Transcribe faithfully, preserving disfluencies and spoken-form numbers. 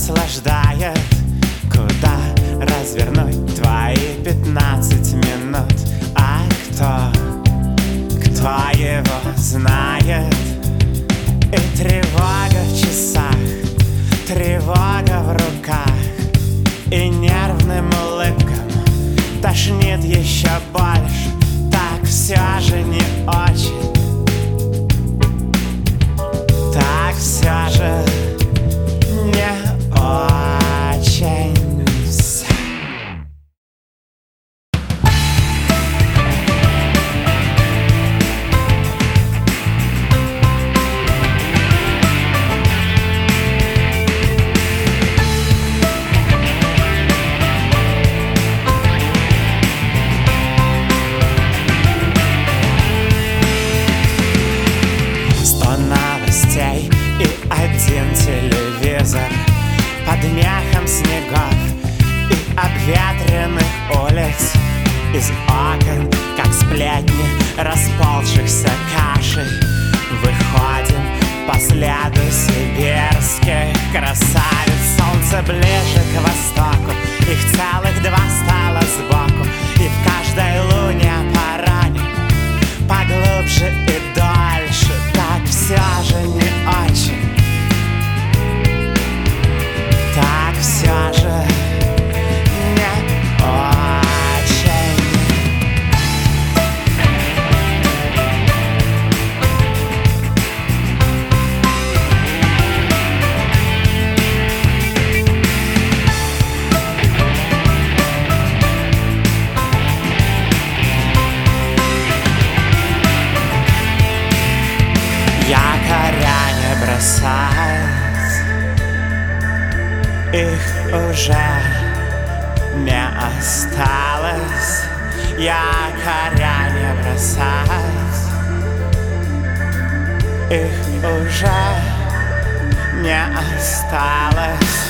наслаждает. Куда развернуть твои пятнадцать минут? А кто, кто его знает? И тревога в часах, тревога в руках, и нервным улыбкам тошнит еще больше. Так все же не очень, так все же не очень. И один телевизор под мехом снегов и обветренных улиц. Из окон, как сплетни расползшихся кашей, выходим по следу сибирских красавиц. Солнце ближе к востоку, их целых два стало сбоку, и в каждой луне по ране поглубже и дальше. Так все же не очень, так все же не очень. Якоря не бросать, их уже не осталось. Якоря не бросать, их уже не осталось.